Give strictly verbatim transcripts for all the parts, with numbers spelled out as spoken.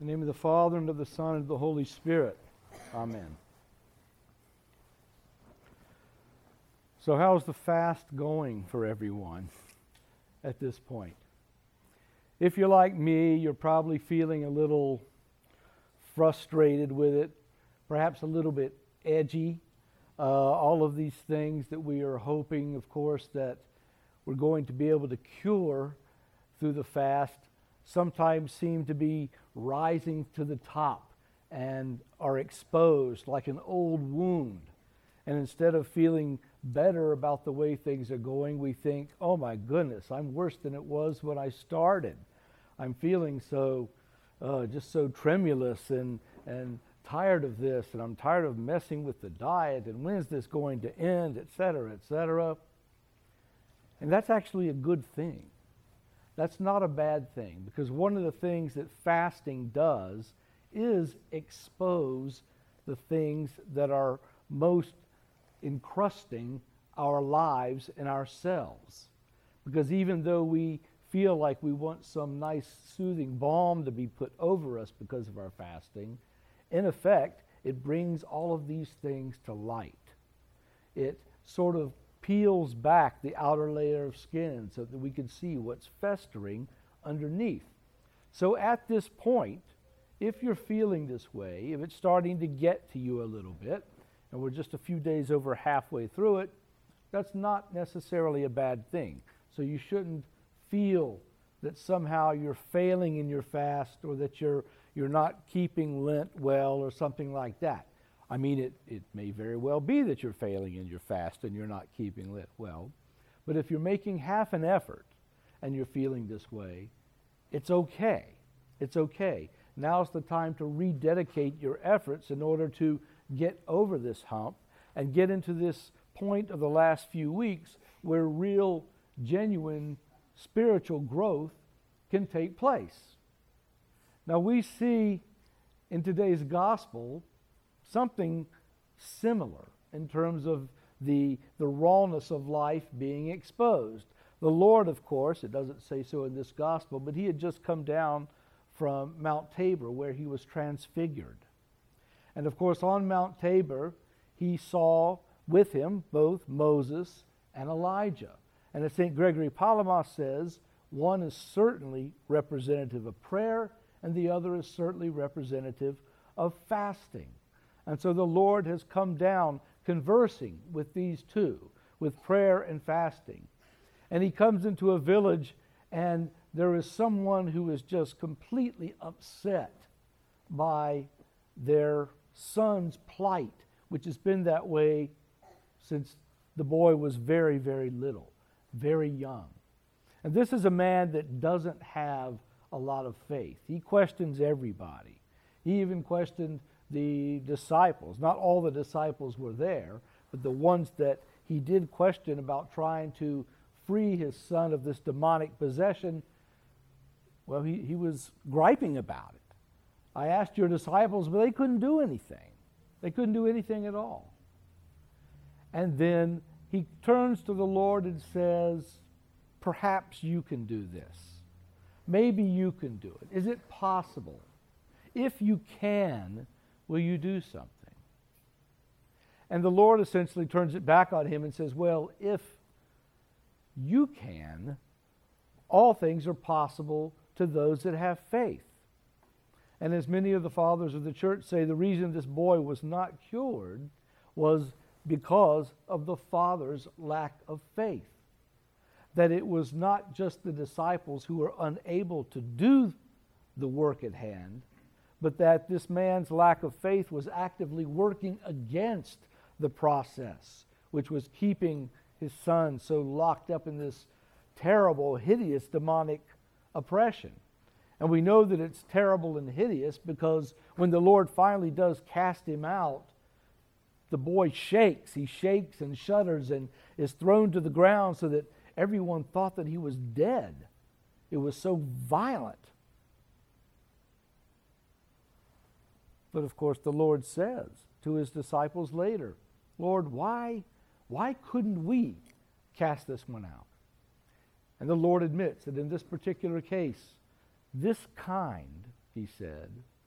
In the name of the Father, and of the Son, and of the Holy Spirit. Amen. So how's the fast going for everyone at this point? If you're like me, you're probably feeling a little frustrated with it, perhaps a little bit edgy. Uh, all of these things that we are hoping, of course, that we're going to be able to cure through the fast sometimes seem to be rising to the top and are exposed like an old wound. And instead of feeling better about the way things are going, we think, oh my goodness, I'm worse than it was when I started. I'm feeling so, uh, just so tremulous and, and tired of this, and I'm tired of messing with the diet, and when is this going to end, et cetera, et cetera. And that's actually a good thing. That's not a bad thing, because one of the things that fasting does is expose the things that are most encrusting our lives and ourselves. Because even though we feel like we want some nice soothing balm to be put over us because of our fasting, in effect, it brings all of these things to light. It sort of peels back the outer layer of skin so that we can see what's festering underneath. So at this point, if you're feeling this way, if it's starting to get to you a little bit, and we're just a few days over halfway through it, that's not necessarily a bad thing. So you shouldn't feel that somehow you're failing in your fast, or that you're you're not keeping Lent well, or something like that. I mean, it, it may very well be that you're failing in your fast and you're not keeping Lent well. But if you're making half an effort and you're feeling this way, it's okay. It's okay. Now's the time to rededicate your efforts in order to get over this hump and get into this point of the last few weeks where real, genuine spiritual growth can take place. Now we see in today's gospel something similar in terms of the, the rawness of life being exposed. The Lord, of course, it doesn't say so in this gospel, but he had just come down from Mount Tabor where he was transfigured. And of course on Mount Tabor he saw with him both Moses and Elijah. And as Saint Gregory Palamas says, one is certainly representative of prayer and the other is certainly representative of fasting. And so the Lord has come down conversing with these two, with prayer and fasting. And he comes into a village and there is someone who is just completely upset by their son's plight, which has been that way since the boy was very, very little, very young. And this is a man that doesn't have a lot of faith. He questions everybody. He even questioned the disciples. Not all the disciples were there, but the ones that he did question about trying to free his son of this demonic possession, well, he, he was griping about it. I asked your disciples, but they couldn't do anything. They couldn't do anything at all. And then he turns to the Lord and says, perhaps you can do this. Maybe you can do it. Is it possible? If you can, will you do something? And the Lord essentially turns it back on him and says, well, if you can, all things are possible to those that have faith. And as many of the fathers of the church say, the reason this boy was not cured was because of the father's lack of faith. That it was not just the disciples who were unable to do the work at hand, but that this man's lack of faith was actively working against the process, which was keeping his son so locked up in this terrible, hideous demonic oppression. And we know that it's terrible and hideous because when the Lord finally does cast him out, the boy shakes. He shakes and shudders and is thrown to the ground so that everyone thought that he was dead. It was so violent. But of course the Lord says to his disciples later, Lord, why, why couldn't we cast this one out? And the Lord admits that in this particular case, this kind, he said,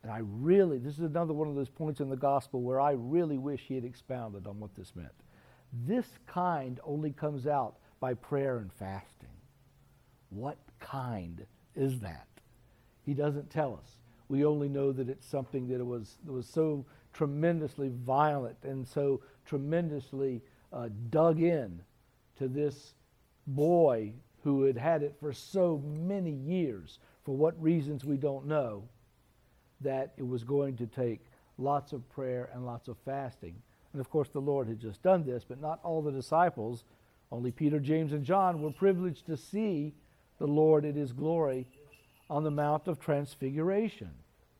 And I really, this is another one of those points in the gospel where I really wish he had expounded on what this meant. This kind only comes out by prayer and fasting. What kind is that? He doesn't tell us. We only know that it's something that it was, that was so tremendously violent and so tremendously uh, dug in to this boy who had had it for so many years, for what reasons we don't know, that it was going to take lots of prayer and lots of fasting. And of course the Lord had just done this, but not all the disciples, only Peter, James, and John were privileged to see the Lord in his glory on the Mount of Transfiguration.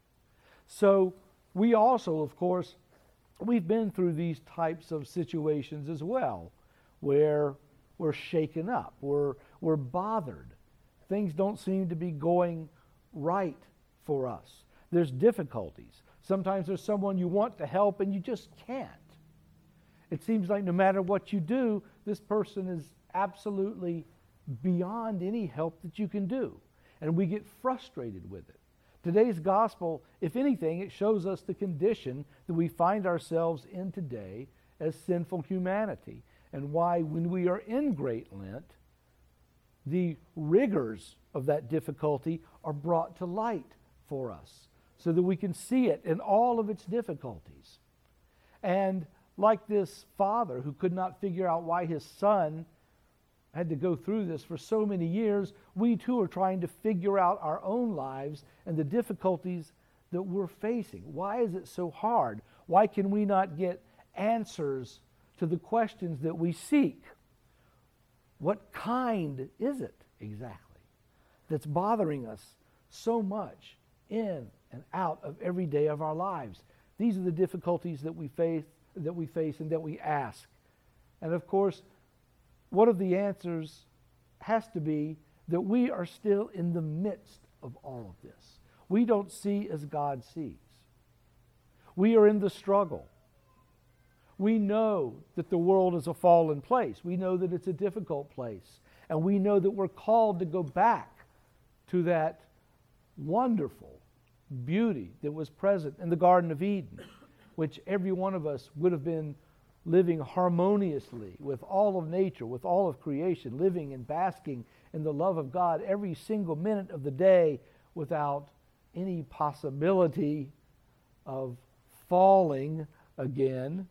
So we also, of course, we've been through these types of situations as well, where we're shaken up, we're, we're bothered. Things don't seem to be going right for us. There's difficulties. Sometimes there's someone you want to help and you just can't. It seems like no matter what you do, this person is absolutely beyond any help that you can do. And we get frustrated with it. Today's gospel, if anything, it shows us the condition that we find ourselves in today as sinful humanity, and why when we are in Great Lent, the rigors of that difficulty are brought to light for us so that we can see it in all of its difficulties. And like this father who could not figure out why his son had to go through this for so many years, we too are trying to figure out our own lives and the difficulties that we're facing. Why is it so hard? Why can we not get answers to the questions that we seek? What kind is it exactly that's bothering us so much in and out of every day of our lives? These are the difficulties that we face, that we face and that we ask. And of course, one of the answers has to be that we are still in the midst of all of this. We don't see as God sees. We are in the struggle. We know that the world is a fallen place. We know that it's a difficult place. And we know that we're called to go back to that wonderful beauty that was present in the Garden of Eden, which every one of us would have been living harmoniously with all of nature, with all of creation, living and basking in the love of God every single minute of the day without any possibility of falling again.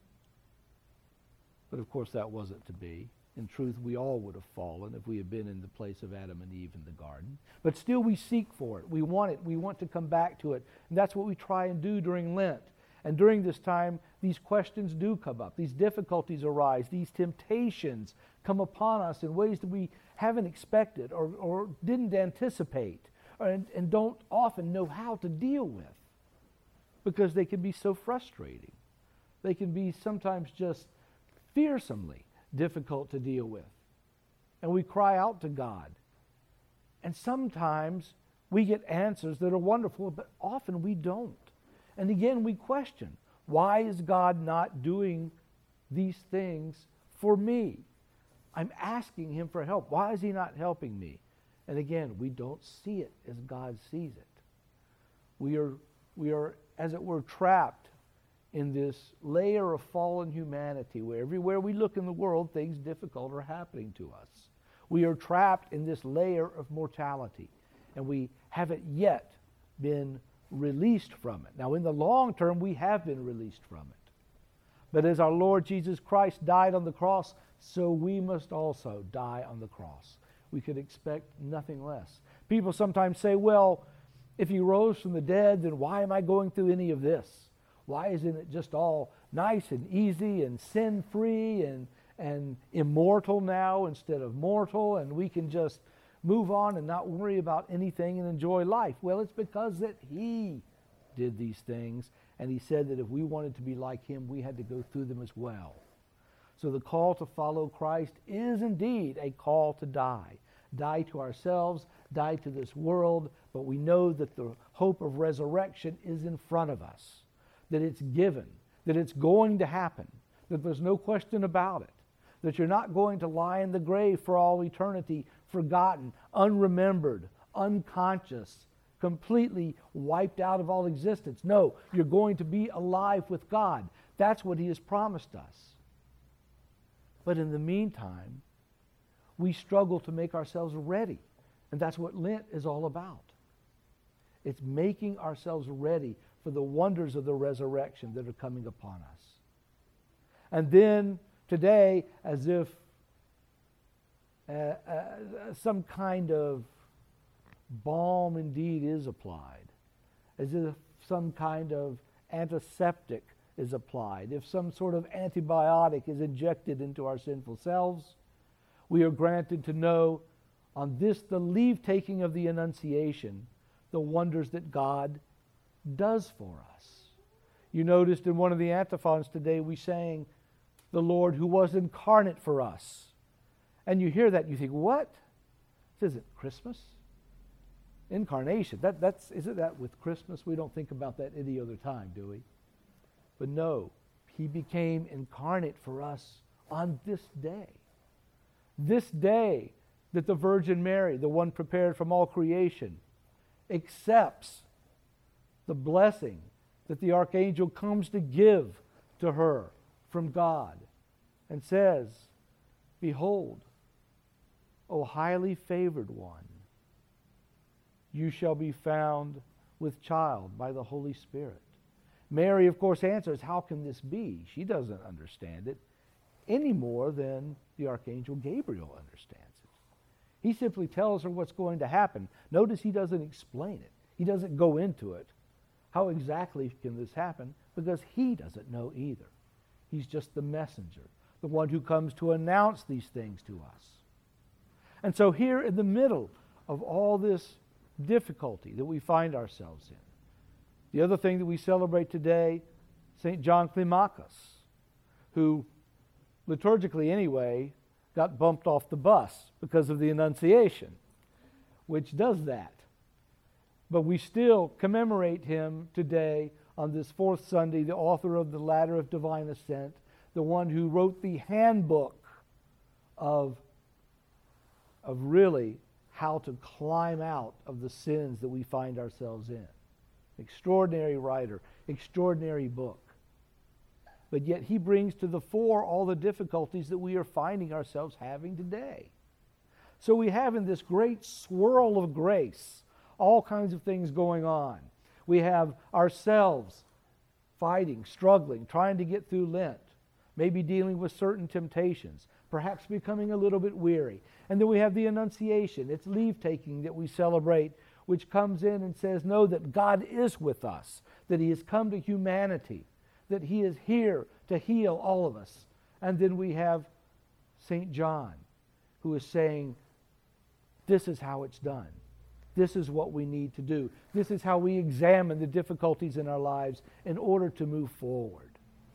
But of course that wasn't to be. In truth, we all would have fallen if we had been in the place of Adam and Eve in the garden. But still we seek for it. We want it. We want to come back to it. And that's what we try and do during Lent. And during this time, these questions do come up. These difficulties arise. These temptations come upon us in ways that we haven't expected or, or didn't anticipate or, and, and don't often know how to deal with, because they can be so frustrating. They can be sometimes just fearsomely difficult to deal with. And we cry out to God. And sometimes we get answers that are wonderful, but often we don't. And again, we question, why is God not doing these things for me? I'm asking him for help. Why is he not helping me? And again, we don't see it as God sees it. We are, we are, as it were, trapped in this layer of fallen humanity where everywhere we look in the world, things difficult are happening to us. We are trapped in this layer of mortality, and we haven't yet been released from it. Now, in the long term, we have been released from it. But as our Lord Jesus Christ died on the cross, so we must also die on the cross. We could expect nothing less. People sometimes say, well, if he rose from the dead, then why am I going through any of this? Why isn't it just all nice and easy and sin-free and, and immortal now instead of mortal, and we can just move on and not worry about anything and enjoy life? Well, it's because that he did these things, and he said that if we wanted to be like him, we had to go through them as well. So the call to follow Christ is indeed a call to die. Die to ourselves, die to this world, but we know that the hope of resurrection is in front of us, that it's given, that it's going to happen, that there's no question about it, that you're not going to lie in the grave for all eternity, forgotten, unremembered, unconscious, completely wiped out of all existence. No, you're going to be alive with God. That's what He has promised us. But in the meantime, we struggle to make ourselves ready. And that's what Lent is all about. It's making ourselves ready for the wonders of the resurrection that are coming upon us. And then today, as if uh, uh, some kind of balm indeed is applied, as if some kind of antiseptic is applied, if some sort of antibiotic is injected into our sinful selves, we are granted to know on this, the leave-taking of the Annunciation, the wonders that God does for us. You noticed in one of the antiphons today we sang, "The Lord who was incarnate for us." And you hear that and you think, what? This isn't Christmas. Incarnation, that, that's, isn't that with Christmas? We don't think about that any other time, do we? But no, He became incarnate for us on this day. This day that the Virgin Mary, the one prepared from all creation, accepts the blessing that the archangel comes to give to her from God and says, "Behold, O highly favored one, you shall be found with child by the Holy Spirit." Mary, of course, answers, how can this be? She doesn't understand it any more than the archangel Gabriel understands it. He simply tells her what's going to happen. Notice he doesn't explain it. He doesn't go into it. How exactly can this happen? Because he doesn't know either. He's just the messenger, the one who comes to announce these things to us. And so here in the middle of all this difficulty that we find ourselves in, the other thing that we celebrate today, Saint John Climacus, who liturgically anyway got bumped off the bus because of the Annunciation, which does that. But we still commemorate him today on this fourth Sunday, the author of the Ladder of Divine Ascent, the one who wrote the handbook of, of really how to climb out of the sins that we find ourselves in. Extraordinary writer, extraordinary book. But yet he brings to the fore all the difficulties that we are finding ourselves having today. So we have in this great swirl of grace all kinds of things going on. We have ourselves fighting, struggling, trying to get through Lent, maybe dealing with certain temptations, perhaps becoming a little bit weary. And then we have the Annunciation. It's leave-taking that we celebrate, which comes in and says, no, that God is with us, that He has come to humanity, that He is here to heal all of us. And then we have Saint John, who is saying, this is how it's done. This is what we need to do. This is how we examine the difficulties in our lives in order to move forward.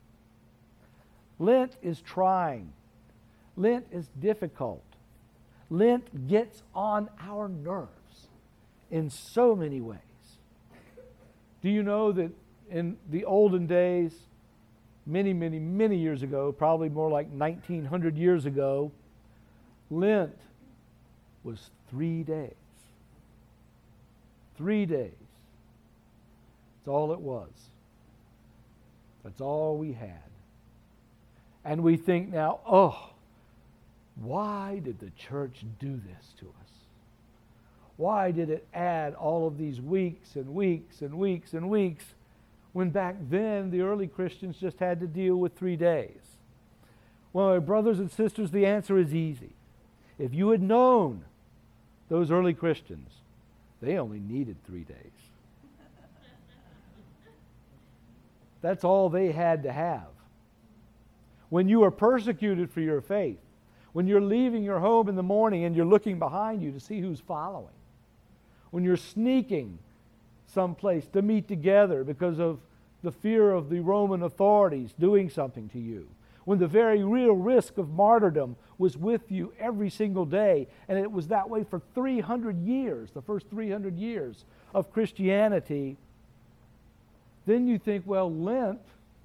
Lent is trying. Lent is difficult. Lent gets on our nerves in so many ways. Do you know that in the olden days, many, many, many years ago, probably more like nineteen hundred years ago, Lent was three days. Three days. That's all it was. That's all we had. And we think now, oh, why did the church do this to us? Why did it add all of these weeks and weeks and weeks and weeks when back then the early Christians just had to deal with three days? Well, my brothers and sisters, the answer is easy. If you had known those early Christians, they only needed three days. That's all they had to have. When you are persecuted for your faith, when you're leaving your home in the morning and you're looking behind you to see who's following, when you're sneaking someplace to meet together because of the fear of the Roman authorities doing something to you, when the very real risk of martyrdom was with you every single day, and it was that way for three hundred years, the first three hundred years of Christianity, then you think, well, Lent,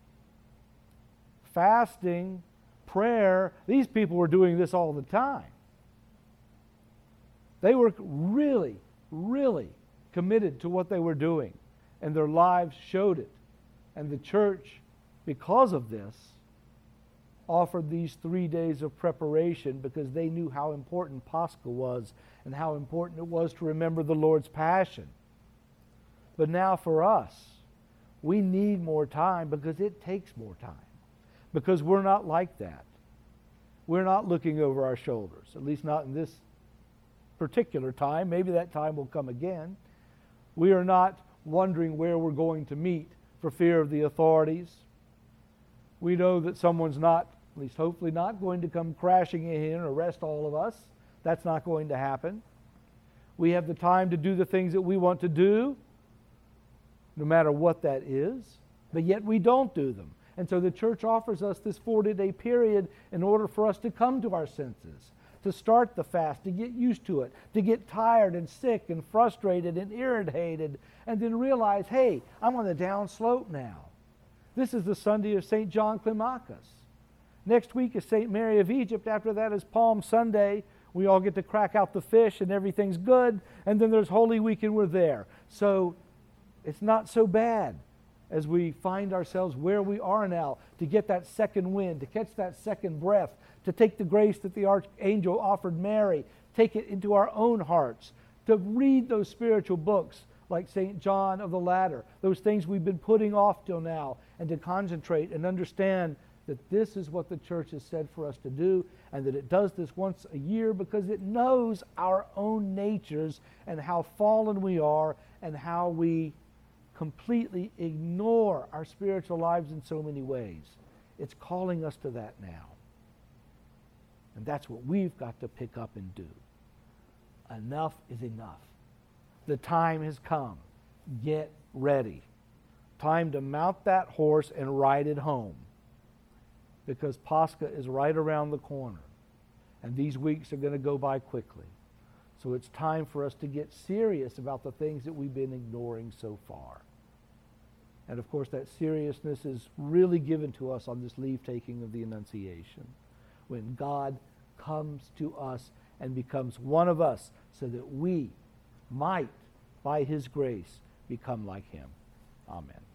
fasting, prayer, these people were doing this all the time. They were really, really committed to what they were doing, and their lives showed it. And the church, because of this, offered these three days of preparation because they knew how important Pascha was and how important it was to remember the Lord's passion. But now for us, we need more time because it takes more time. Because we're not like that. We're not looking over our shoulders, at least not in this particular time. Maybe that time will come again. We are not wondering where we're going to meet for fear of the authorities. We know that someone's not, at least hopefully not, going to come crashing in and arrest all of us. That's not going to happen. We have the time to do the things that we want to do, no matter what that is, but yet we don't do them. And so the church offers us this forty-day period in order for us to come to our senses, to start the fast, to get used to it, to get tired and sick and frustrated and irritated, and then realize, hey, I'm on the down slope now. This is the Sunday of Saint John Climacus. Next week is Saint Mary of Egypt. After that is Palm Sunday. We all get to crack out the fish and everything's good. And then there's Holy Week and we're there. So it's not so bad as we find ourselves where we are now, to get that second wind, to catch that second breath, to take the grace that the archangel offered Mary, take it into our own hearts, to read those spiritual books like Saint John of the Ladder, those things we've been putting off till now, and to concentrate and understand that this is what the church has said for us to do, and that it does this once a year because it knows our own natures and how fallen we are and how we completely ignore our spiritual lives in so many ways. It's calling us to that now. And that's what we've got to pick up and do. Enough is enough. The time has come. Get ready. Time to mount that horse and ride it home. Because Pascha is right around the corner. And these weeks are going to go by quickly. So it's time for us to get serious about the things that we've been ignoring so far. And of course, that seriousness is really given to us on this leave-taking of the Annunciation, when God comes to us and becomes one of us so that we might, by His grace, become like Him. Amen.